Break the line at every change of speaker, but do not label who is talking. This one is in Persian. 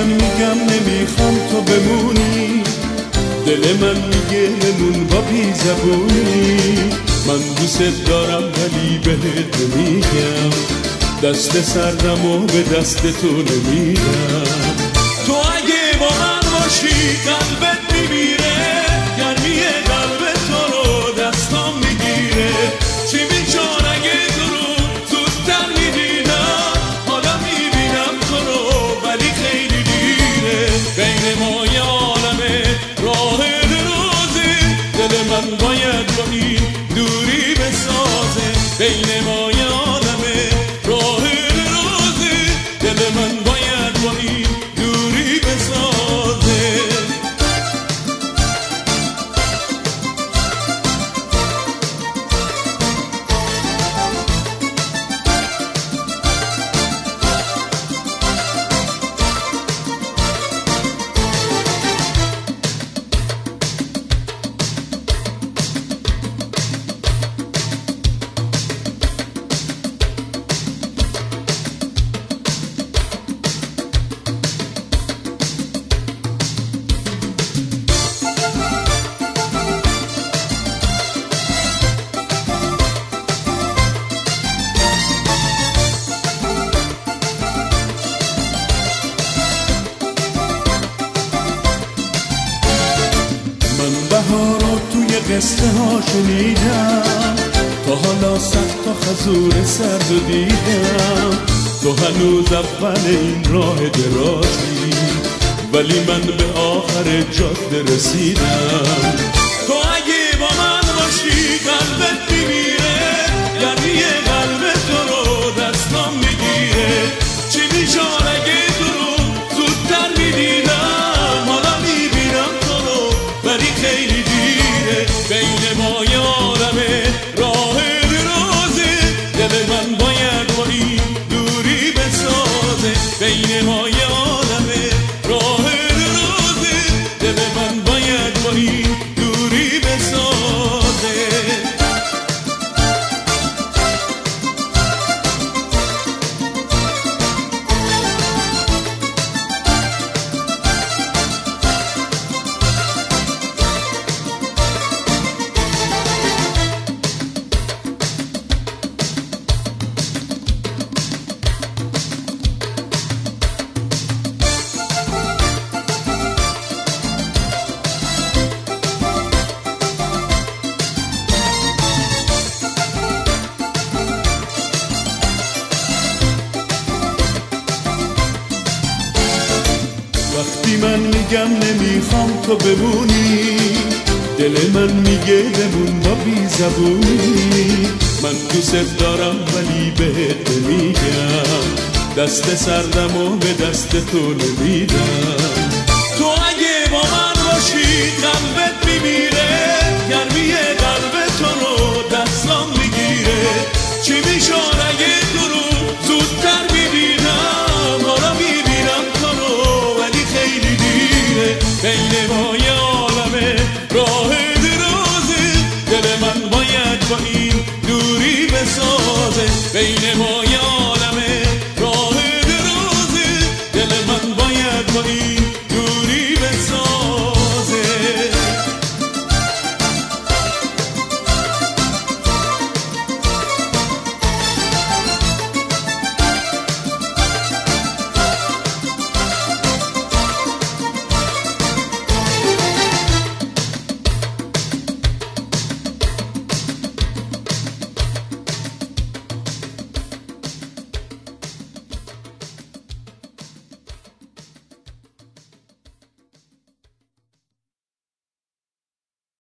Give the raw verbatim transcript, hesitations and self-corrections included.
من میگم نمیخوام تو بمونی، دل من میگه بمون با بی زبونی. من دوست دارم ولی بهت نمیگم، دست سردمو به دست تو نمیدم. تو اگه با من باشی قلبت میمیره، گرمی قلب تو رو دستام میگیره. چی میشد اگه تو رو زودتر میدیدم، حالا میبینم تو رو ولی خیلی دیره. بین ما یه عالمه راه درازه، دل من باید با این دوری بسازه. بین ما یه عالمه راه درازه، دل من باید با این دوری بسازه. بهارو توی قصه ها شنیدم، تا حالا سخت تا خزور سرد و دیدم. تو هنوز اول این راه درازی، ولی من به آخر جاده رسیدم. تو اگه با من باشی قلبت میمیره، یعنی قلب تو رو دستام میگیره. چی میشد اگه تو رو زودتر میدیدم، حالا میبینم تو رو ولی خیلی دیره. بین ما یه عالمه راه درازه، دل من باید با این دوری بسازه. بین ما یه عالمه راه درازه، دل من باید با این دوری بسازه. وقتی من میگم نمیخوام تو بمونی، دل من میگه بمون با بی زبونی. من دوست دارم ولی بهت نمیگم، دست سردمو به دست تو نمیدم. تو اگه با من باشی قلب